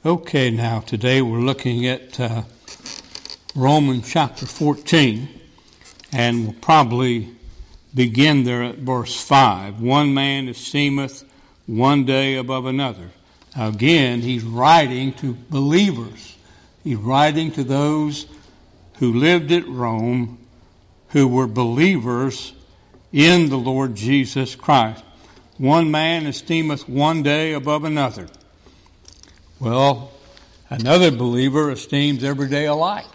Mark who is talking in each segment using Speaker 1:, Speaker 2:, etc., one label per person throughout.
Speaker 1: Okay, now today we're looking at Romans chapter 14, and we'll probably begin there at verse 5. One man esteemeth one day above another. Now again, he's writing to believers. He's writing to those who lived at Rome, who were believers in the Lord Jesus Christ. One man esteemeth one day above another. Well, another believer esteems every day alike.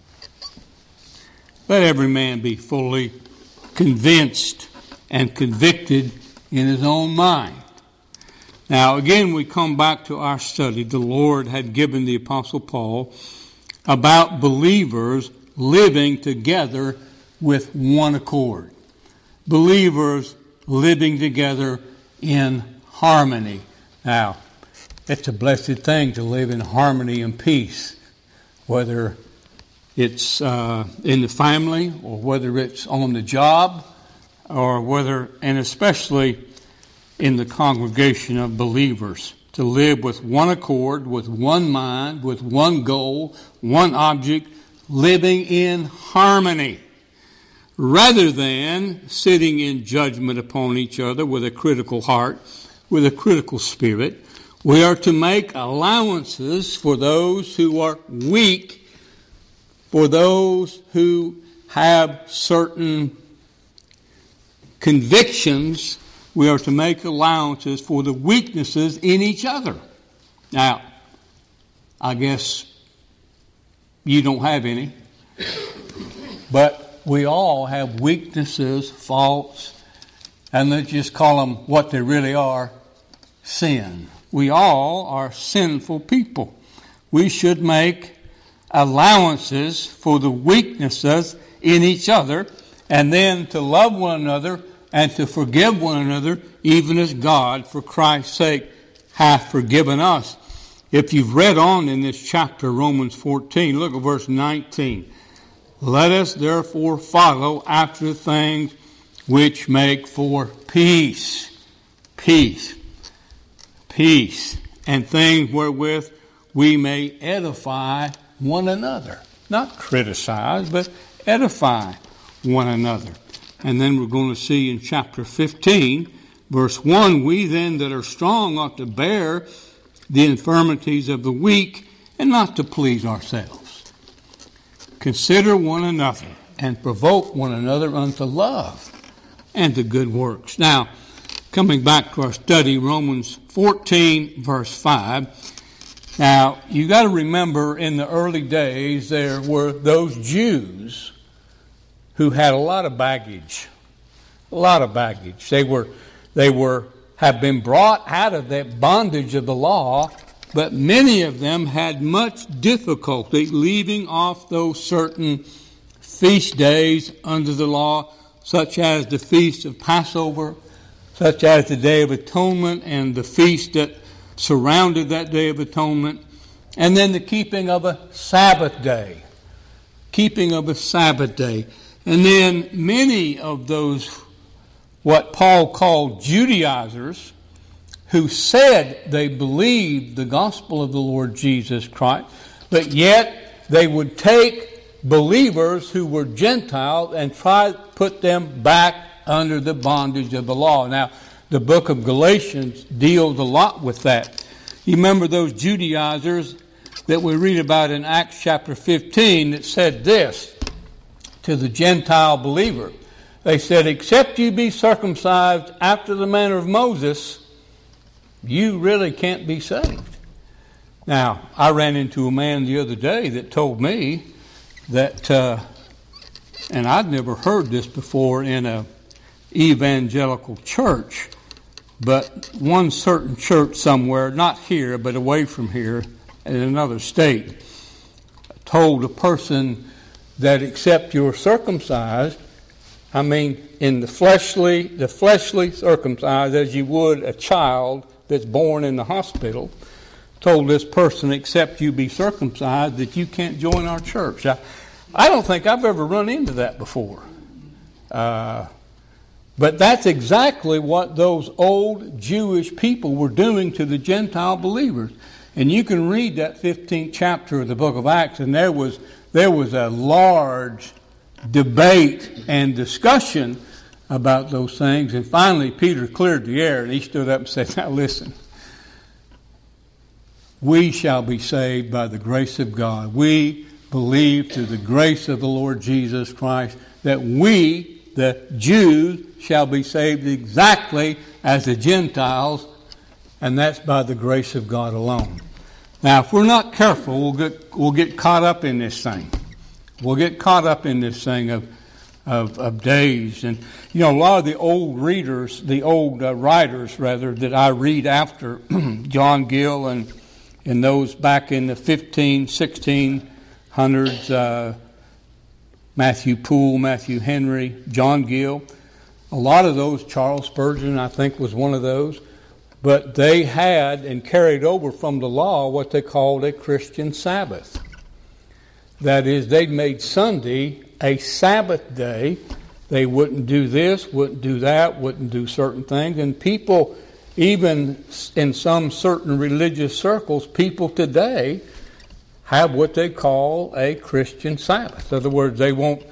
Speaker 1: Let every man be fully convinced and convicted in his own mind. Now, again, we come back to our study. The Lord had given the Apostle Paul about believers living together with one accord. Believers living together in harmony. Now, it's a blessed thing to live in harmony and peace, whether it's in the family or whether it's on the job or whether, and especially in the congregation of believers, to live with one accord, with one mind, with one goal, one object, living in harmony, rather than sitting in judgment upon each other with a critical heart, with a critical spirit. We are to make allowances for those who are weak, for those who have certain convictions. We are to make allowances for the weaknesses in each other. Now, I guess you don't have any, but we all have weaknesses, faults, and let's just call them what they really are, sin. We all are sinful people. We should make allowances for the weaknesses in each other, and then to love one another and to forgive one another, even as God, for Christ's sake, hath forgiven us. If you've read on in this chapter, Romans 14, look at verse 19. Let us therefore follow after things which make for peace. Peace. Peace. And things wherewith we may edify one another. Not criticize, but edify one another. And then we're going to see in chapter 15, verse 1, we then that are strong ought to bear the infirmities of the weak and not to please ourselves. Consider one another and provoke one another unto love and to good works. Now, coming back to our study, Romans 14, verse 5. Now, you got to remember in the early days there were those Jews who had a lot of baggage. A lot of baggage. They have been brought out of that bondage of the law, but many of them had much difficulty leaving off those certain feast days under the law, such as the feast of Passover, such as the Day of Atonement and the feast that surrounded that Day of Atonement, and then the keeping of a Sabbath day. Keeping of a Sabbath day. And then many of those, what Paul called Judaizers, who said they believed the gospel of the Lord Jesus Christ, but yet they would take believers who were Gentiles and try to put them back under the bondage of the law. Now, the book of Galatians deals a lot with that. You remember those Judaizers that we read about in Acts chapter 15 that said this to the Gentile believer. They said, except you be circumcised after the manner of Moses, you really can't be saved. Now, I ran into a man the other day that told me that, and I'd never heard this before in a evangelical church, but one certain church somewhere, not here, but away from here, in another state, told a person that except you're circumcised, I mean in the fleshly circumcised as you would a child that's born in the hospital, told this person except you be circumcised that you can't join our church. I don't think I've ever run into that before. But that's exactly what those old Jewish people were doing to the Gentile believers. And you can read that 15th chapter of the book of Acts, and there was a large debate and discussion about those things. And finally, Peter cleared the air, and he stood up and said, now listen, we shall be saved by the grace of God. We believe through the grace of the Lord Jesus Christ that we, the Jews, shall be saved exactly as the Gentiles, and that's by the grace of God alone. Now, if we're not careful, we'll get caught up in this thing. We'll get caught up in this thing of days. And, you know, a lot of the old writers that I read after, John Gill and those back in the 1600s, Matthew Poole, Matthew Henry, John Gill, a lot of those, Charles Spurgeon, I think, was one of those. But they had and carried over from the law what they called a Christian Sabbath. That is, they'd made Sunday a Sabbath day. They wouldn't do this, wouldn't do that, wouldn't do certain things. And people, even in some certain religious circles, people today have what they call a Christian Sabbath. In other words, they won't.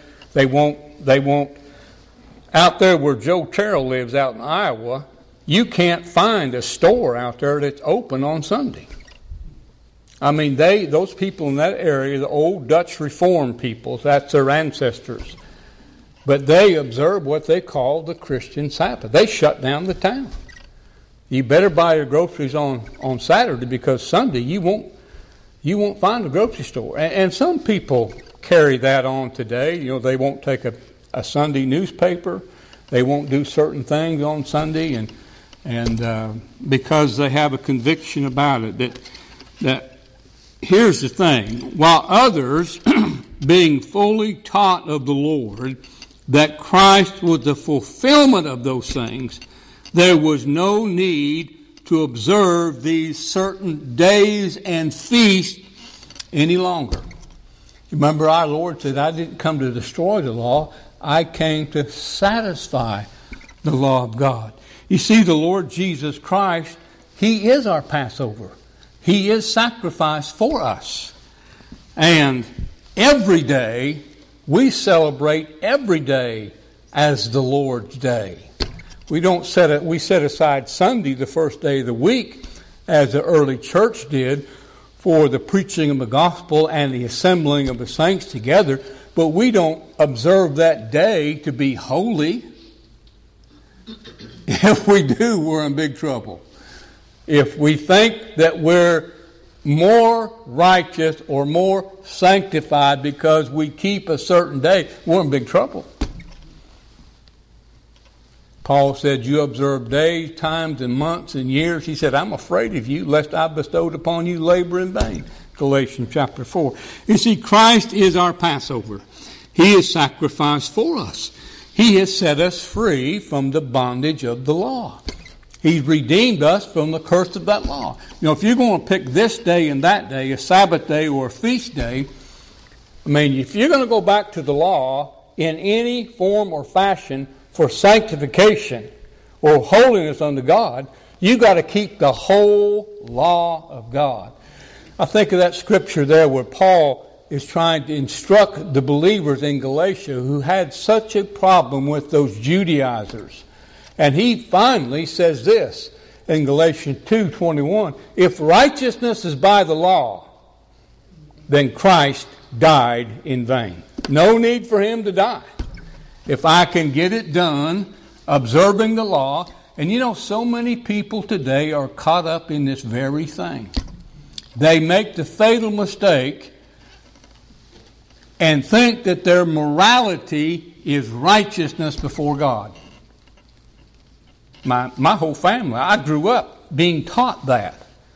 Speaker 1: Out there where Joe Terrell lives out in Iowa, you can't find a store out there that's open on Sunday. I mean, those people in that area, the old Dutch Reformed people, that's their ancestors. But they observe what they call the Christian Sabbath. They shut down the town. You better buy your groceries on Saturday, because Sunday you won't find a grocery store. And some people carry that on today. You know, they won't take a Sunday newspaper. They won't do certain things on Sunday, and because they have a conviction about it. That here's the thing: while others, being fully taught of the Lord that Christ was the fulfillment of those things, there was no need to observe these certain days and feasts any longer. Remember, our Lord said, I didn't come to destroy the law. I came to satisfy the law of God. You see, the Lord Jesus Christ, He is our Passover. He is sacrificed for us. And every day, we celebrate every day as the Lord's day. We set aside Sunday, the first day of the week, as the early church did, for the preaching of the gospel and the assembling of the saints together. But we don't observe that day to be holy. If we do, we're in big trouble. If we think that we're more righteous or more sanctified because we keep a certain day, we're in big trouble. Paul said, you observe days, times, and months, and years. He said, I'm afraid of you, lest I bestowed upon you labor in vain. Galatians chapter 4. You see, Christ is our Passover. He is sacrificed for us. He has set us free from the bondage of the law. He's redeemed us from the curse of that law. You know, if you're going to pick this day and that day, a Sabbath day or a feast day, I mean, if you're going to go back to the law in any form or fashion for sanctification or holiness unto God, you've got to keep the whole law of God. I think of that scripture there where Paul is trying to instruct the believers in Galatia who had such a problem with those Judaizers. And he finally says this in Galatians 2:21, if righteousness is by the law, then Christ died in vain. No need for him to die. If I can get it done, observing the law, and you know, so many people today are caught up in this very thing. They make the fatal mistake and think that their morality is righteousness before God. My whole family, I grew up being taught that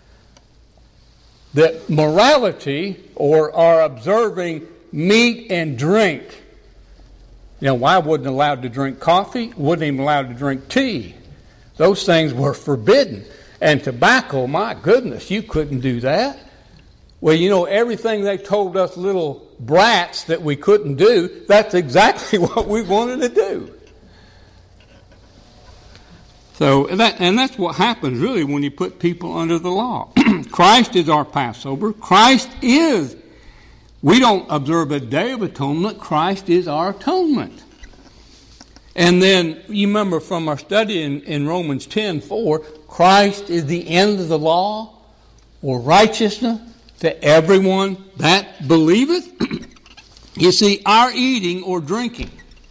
Speaker 1: morality or our observing meat and drink. You know, I wasn't allowed to drink coffee, wasn't even allowed to drink tea. Those things were forbidden. And tobacco, my goodness, you couldn't do that. Well, you know, everything they told us little brats that we couldn't do, that's exactly what we wanted to do. So that's what happens really when you put people under the law. Christ is our Passover. We don't observe a day of atonement. Christ is our atonement. And then you remember from our study in Romans 10:4, Christ is the end of the law or righteousness to everyone that believeth. You see, our eating or drinking,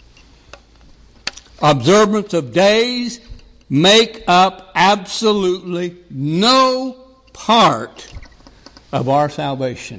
Speaker 1: observance of days, make up absolutely no part of our salvation.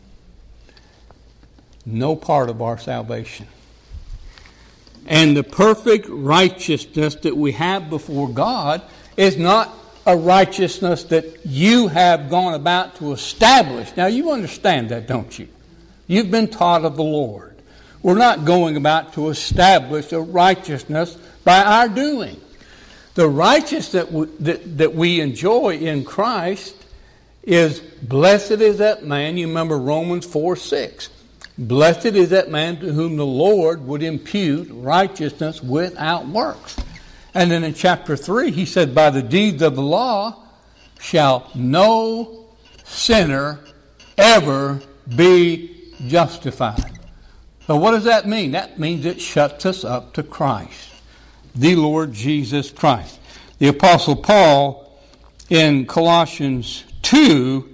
Speaker 1: No part of our salvation. And the perfect righteousness that we have before God is not a righteousness that you have gone about to establish. Now, you understand that, don't you? You've been taught of the Lord. We're not going about to establish a righteousness by our doing. The righteousness that we enjoy in Christ is, blessed is that man. You remember Romans 4:6. Blessed is that man to whom the Lord would impute righteousness without works. And then in chapter 3, he said, by the deeds of the law shall no sinner ever be justified. So what does that mean? That means it shuts us up to Christ, the Lord Jesus Christ. The Apostle Paul in Colossians 2,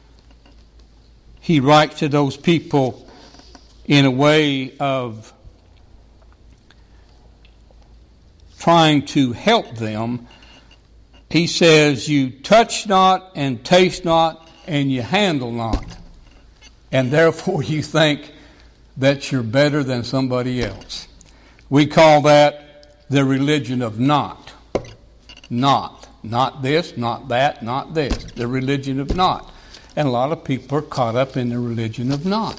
Speaker 1: he writes to those people in a way of trying to help them. He says, you touch not and taste not and you handle not. And therefore you think that you're better than somebody else. We call that the religion of not. Not. Not this, not that, not this. The religion of not. And a lot of people are caught up in the religion of not.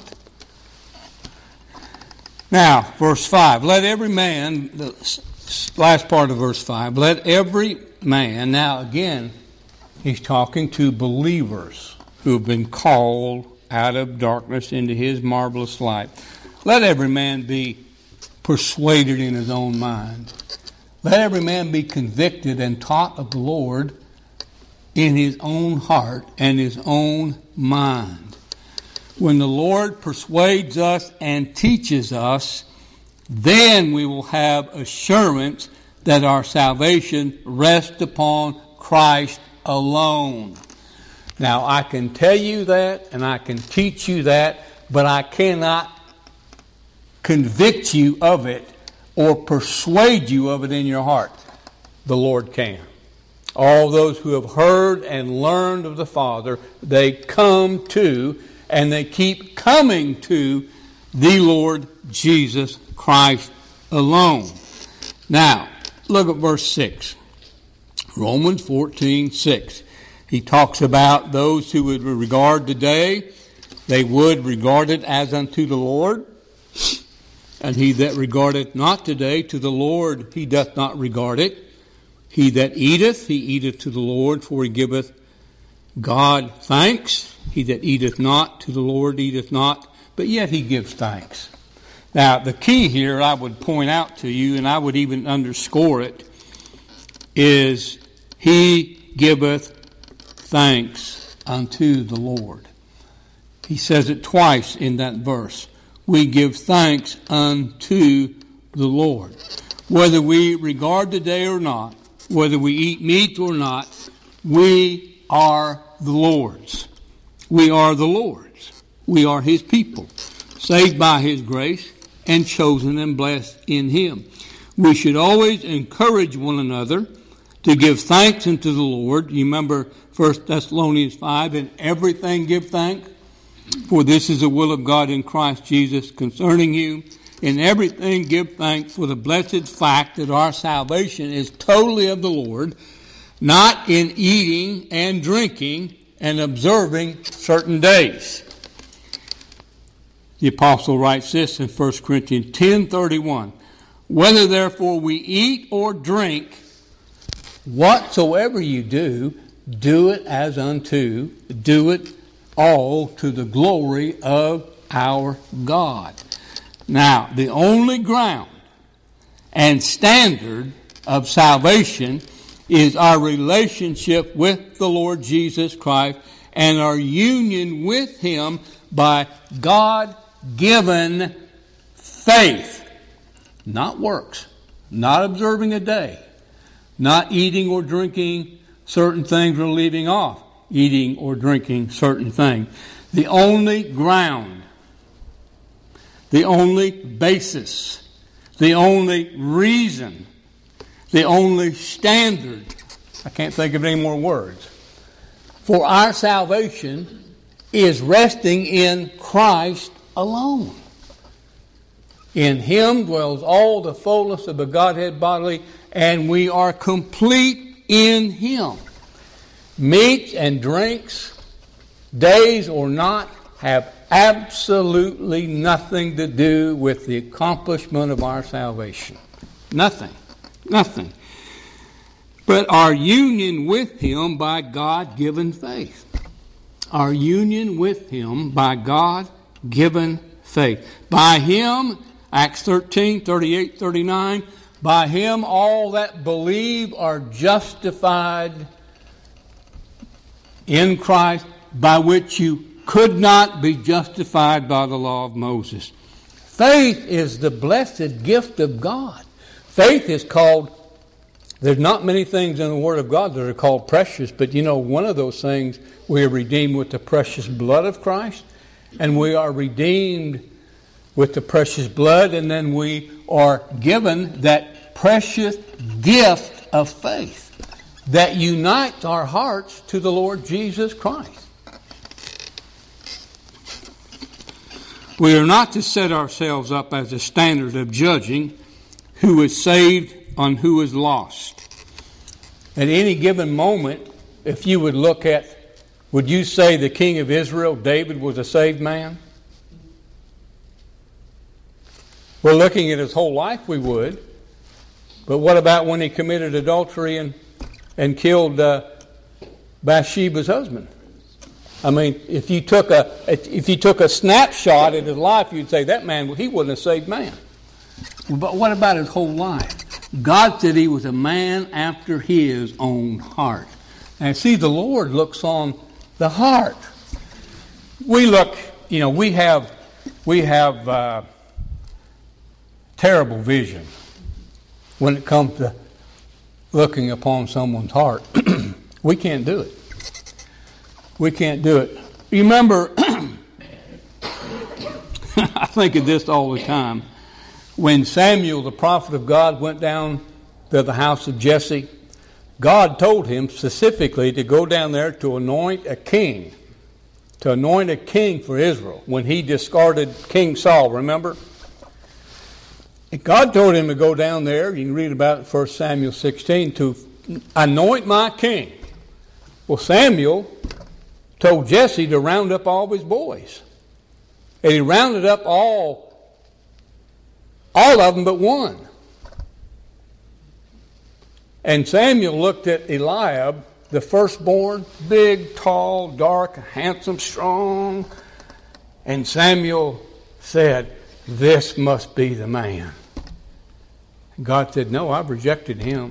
Speaker 1: Now, verse 5. Let every man, the last part of verse 5, let every man, now again, he's talking to believers who have been called out of darkness into his marvelous light. Let every man be persuaded in his own mind. Let every man be convicted and taught of the Lord in his own heart and his own mind. When the Lord persuades us and teaches us, then we will have assurance that our salvation rests upon Christ alone. Now, I can tell you that and I can teach you that, but I cannot convict you of it or persuade you of it in your heart. The Lord can. All those who have heard and learned of the Father, they come to and they keep coming to the Lord Jesus Christ alone. Now, look at verse 6. Romans 14:6. He talks about those who would regard the day, they would regard it as unto the Lord. And he that regardeth not today to the Lord, he doth not regard it. He that eateth, he eateth to the Lord, for he giveth God thanks. He that eateth not to the Lord eateth not, but yet he gives thanks. Now, the key here I would point out to you, and I would even underscore it, is he giveth thanks unto the Lord. He says it twice in that verse. We give thanks unto the Lord. Whether we regard the day or not, whether we eat meat or not, we are the Lord's. We are the Lord's. We are his people, saved by his grace and chosen and blessed in him. We should always encourage one another to give thanks unto the Lord. You remember 1 Thessalonians 5, in everything give thanks, for this is the will of God in Christ Jesus concerning you. In everything give thanks, for the blessed fact that our salvation is totally of the Lord, not in eating and drinking and observing certain days. The apostle writes this in 1 Corinthians 10:31. Whether therefore we eat or drink, whatsoever you do, do it as unto, do it all to the glory of our God. Now, the only ground and standard of salvation is our relationship with the Lord Jesus Christ and our union with Him by God-given faith. Not works, not observing a day, not eating or drinking certain things or leaving off eating or drinking certain things. The only ground, the only basis, the only reason, the only standard, I can't think of any more words, for our salvation is resting in Christ alone. In Him dwells all the fullness of the Godhead bodily, and we are complete in Him. Meats and drinks, days or not, have absolutely nothing to do with the accomplishment of our salvation. Nothing. Nothing. But our union with Him by God-given faith. Our union with Him by God-given faith. By Him, Acts 13, 38, 39, by Him all that believe are justified in Christ, by which you could not be justified by the law of Moses. Faith is the blessed gift of God. Faith is called, there's not many things in the Word of God that are called precious, but you know, one of those things, we are redeemed with the precious blood of Christ, and we are redeemed with the precious blood, and then we are given that precious gift of faith that unites our hearts to the Lord Jesus Christ. We are not to set ourselves up as a standard of judging who is saved and who is lost. At any given moment, if you would look at, would you say the king of Israel, David, was a saved man? We're looking at his whole life, we would. But what about when he committed adultery and killed Bathsheba's husband? I mean, if you took a snapshot at his life, you'd say that man, he wasn't a saved man. But what about his whole life? God said he was a man after His own heart. And see, the Lord looks on the heart. We look, we have terrible vision when it comes to looking upon someone's heart. We can't do it. We can't do it. You remember, I think of this all the time, when Samuel, the prophet of God, went down to the house of Jesse, God told him specifically to go down there to anoint a king for Israel when he discarded King Saul, remember? And God told him to go down there, you can read about it in 1 Samuel 16, to anoint my king. Well, Samuel told Jesse to round up all his boys. And he rounded up all of them but one. And Samuel looked at Eliab, the firstborn, big, tall, dark, handsome, strong. And Samuel said, "This must be the man." God said, "No, I've rejected him."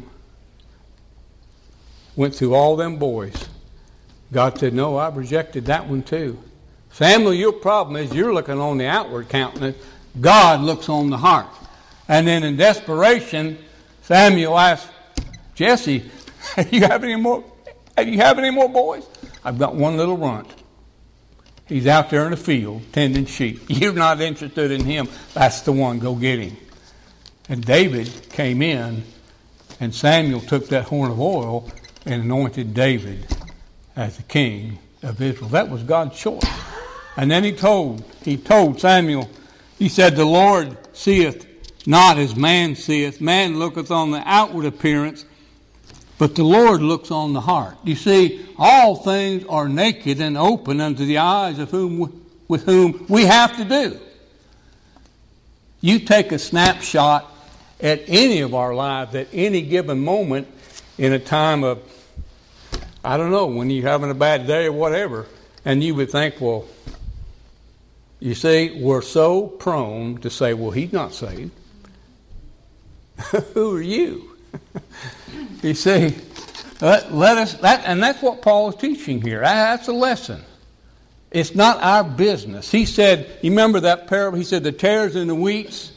Speaker 1: Went through all them boys. God said, "No, I've rejected that one too." Samuel, your problem is you're looking on the outward countenance. God looks on the heart. And then in desperation, Samuel asked Jesse, "Do you have any more boys?" "I've got one little runt. He's out there in the field tending sheep. You're not interested in him. That's the one. Go get him." And David came in, and Samuel took that horn of oil and anointed David as the king of Israel. That was God's choice. And then he told Samuel, he said, "The Lord seeth not as man seeth. Man looketh on the outward appearance, but the Lord looks on the heart." You see, all things are naked and open unto the eyes of with whom we have to do. You take a snapshot at any of our lives at any given moment in a time of, I don't know, when you're having a bad day or whatever, and you would think, well, you see, we're so prone to say, well, he's not saved. Who are you? You see, let us, and that's what Paul is teaching here. That's a lesson. It's not our business. He said, you remember that parable? He said the tares and the wheats.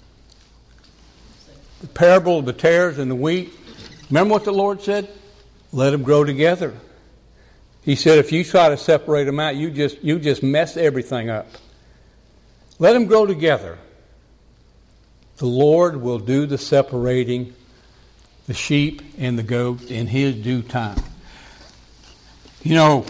Speaker 1: The parable of the tares and the wheat. Remember what the Lord said? Let them grow together. He said if you try to separate them out, you just mess everything up. Let them grow together. The Lord will do the separating, the sheep and the goats, in His due time. You know,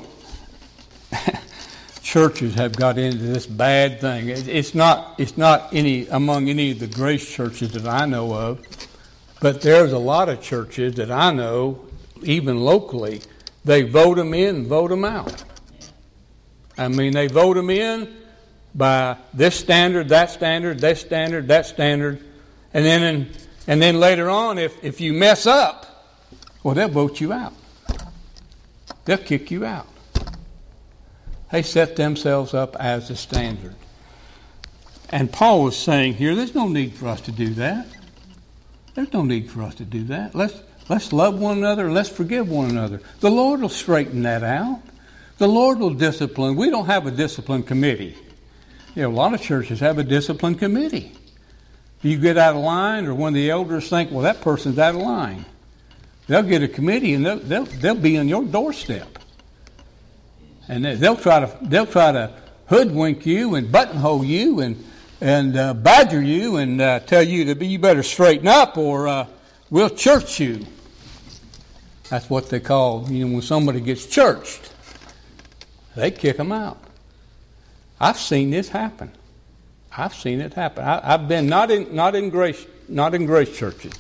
Speaker 1: churches have got into this bad thing. It's not any among any of the grace churches that I know of, but there's a lot of churches that I know, even locally, they vote them in and vote them out. I mean, they vote them in by this standard, that standard, this standard, that standard, and then later on, if you mess up, well, they'll vote you out. They'll kick you out. They set themselves up as the standard. And Paul was saying here, there's no need for us to do that. There's no need for us to do that. Let's love one another and let's forgive one another. The Lord will straighten that out. The Lord will discipline. We don't have a discipline committee. You know, a lot of churches have a discipline committee. You get out of line, or when the elders think, well, that person's out of line, they'll get a committee and they'll be on your doorstep, and they'll try to hoodwink you and buttonhole you and badger you and tell you you better straighten up or we'll church you. That's what they call, when somebody gets churched, they kick them out. I've seen this happen. I've seen it happen. I've been not in grace churches,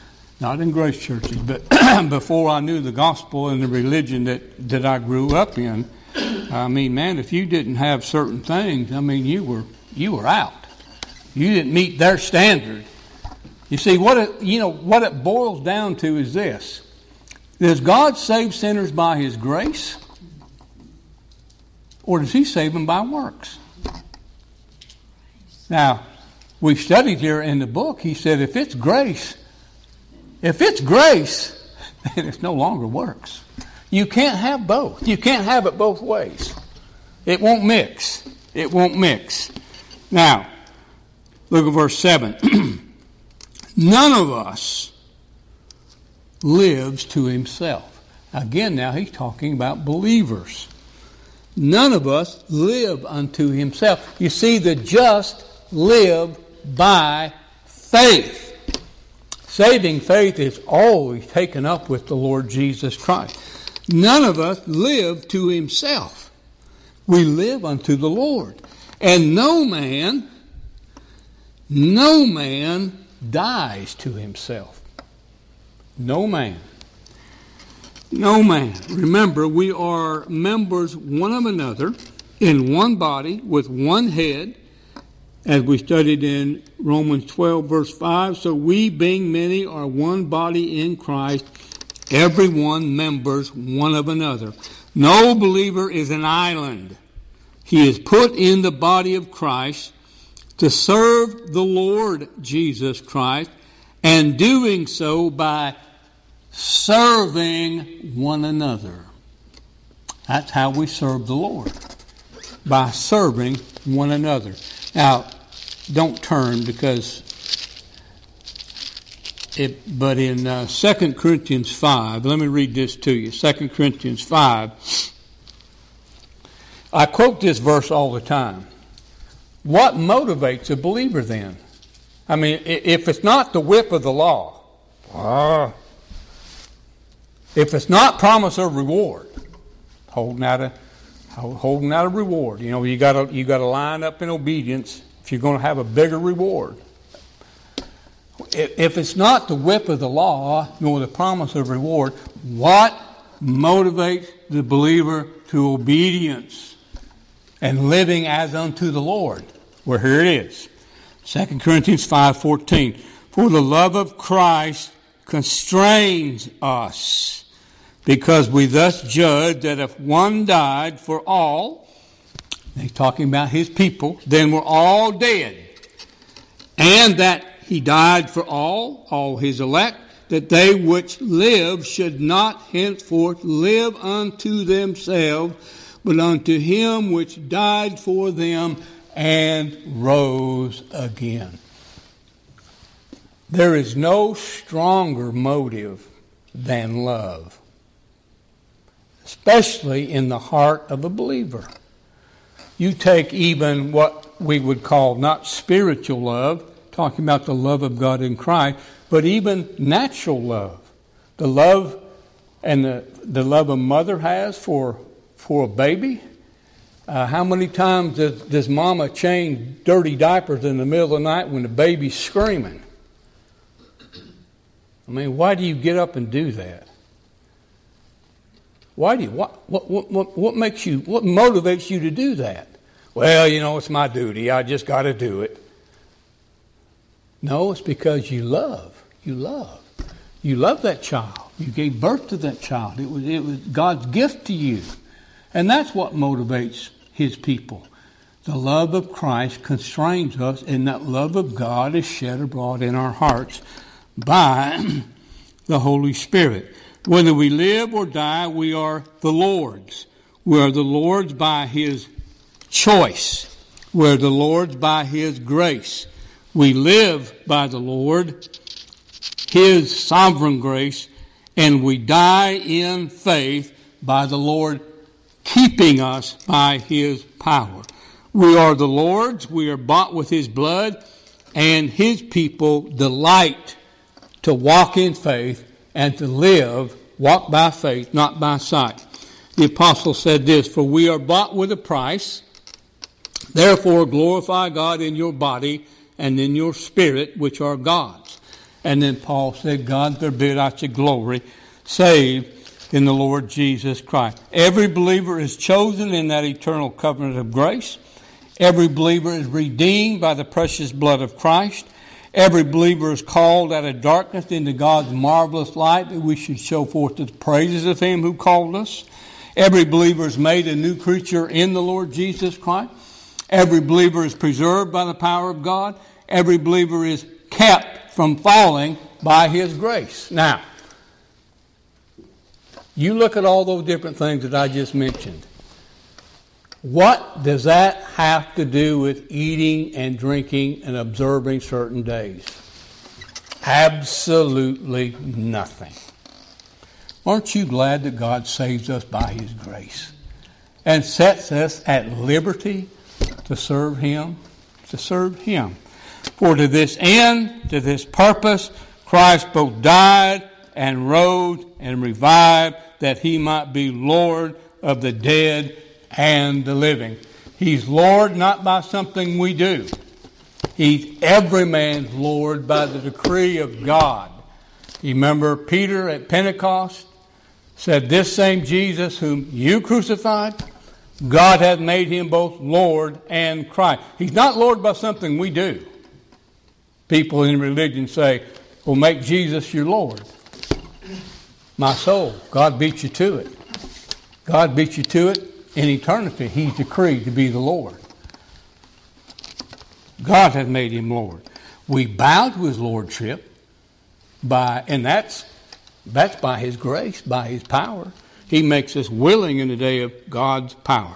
Speaker 1: but before I knew the gospel and the religion that I grew up in. I mean, man, if you didn't have certain things, I mean, you were out. You didn't meet their standard. You see, what it boils down to is this: does God save sinners by His grace, or does He save them by works? Now, we studied here in the book, he said if it's grace, then it's no longer works. You can't have both. You can't have it both ways. It won't mix. It won't mix. Now, look at verse 7. None of us lives to himself. Again, now he's talking about believers. None of us live unto himself. You see, the just live by faith. Saving faith is always taken up with the Lord Jesus Christ. None of us live to himself. We live unto the Lord. And no man dies to himself. No man. No man. Remember, we are members one of another in one body with one head, as we studied in Romans 12, verse 5. So we, being many, are one body in Christ, everyone members one of another. No believer is an island. He is put in the body of Christ to serve the Lord Jesus Christ, and doing so by serving one another. That's how we serve the Lord, by serving one another. Now, don't turn but in 2 Corinthians 5, let me read this to you. 2 Corinthians 5, I quote this verse all the time. What motivates a believer then? I mean, if it's not the whip of the law, if it's not promise of reward, holding out a reward, you got to line up in obedience if you're going to have a bigger reward. If it's not the whip of the law nor the promise of reward, what motivates the believer to obedience and living as unto the Lord? Well, here it is. 2 Corinthians 5:14. For the love of Christ constrains us, because we thus judge that if one died for all, he's talking about his people, then we're all dead. And that he died for all his elect, that they which live should not henceforth live unto themselves, but unto him which died for them and rose again. There is no stronger motive than love, especially in the heart of a believer. You take even what we would call not spiritual love, talking about the love of God in Christ, but even natural love. The love and the love a mother has for a baby. How many times does mama change dirty diapers in the middle of the night when the baby's screaming? I mean, why do you get up and do that? Why do you? What makes you? What motivates you to do that? Well, it's my duty. I just got to do it. No, it's because you love. You love. You love that child. You gave birth to that child. It was God's gift to you, and that's what motivates His people. The love of Christ constrains us, and that love of God is shed abroad in our hearts by the Holy Spirit. Whether we live or die, we are the Lord's. We are the Lord's by His choice. We are the Lord's by His grace. We live by the Lord, His sovereign grace, and we die in faith by the Lord keeping us by His power. We are the Lord's. We are bought with His blood, and His people delight to walk in faith and to walk by faith, not by sight. The apostle said this, "For we are bought with a price, therefore glorify God in your body and in your spirit, which are God's." And then Paul said, "God forbid I should glory, save in the Lord Jesus Christ." Every believer is chosen in that eternal covenant of grace. Every believer is redeemed by the precious blood of Christ. Every believer is called out of darkness into God's marvelous light, that we should show forth the praises of Him who called us. Every believer is made a new creature in the Lord Jesus Christ. Every believer is preserved by the power of God. Every believer is kept from falling by His grace. Now, you look at all those different things that I just mentioned. What does that have to do with eating and drinking and observing certain days? Absolutely nothing. Aren't you glad that God saves us by His grace and sets us at liberty to serve Him? To serve Him. For to this end, to this purpose, Christ both died and rose and revived, that He might be Lord of the dead and the living. He's Lord not by something we do. He's every man's Lord by the decree of God. You remember Peter at Pentecost said, "This same Jesus whom you crucified, God hath made Him both Lord and Christ." He's not Lord by something we do. People in religion say, "Well, make Jesus your Lord." My soul, God beat you to it. God beat you to it. In eternity, He's decreed to be the Lord. God has made Him Lord. We bow to His Lordship, and that's by His grace, by His power. He makes us willing in the day of God's power.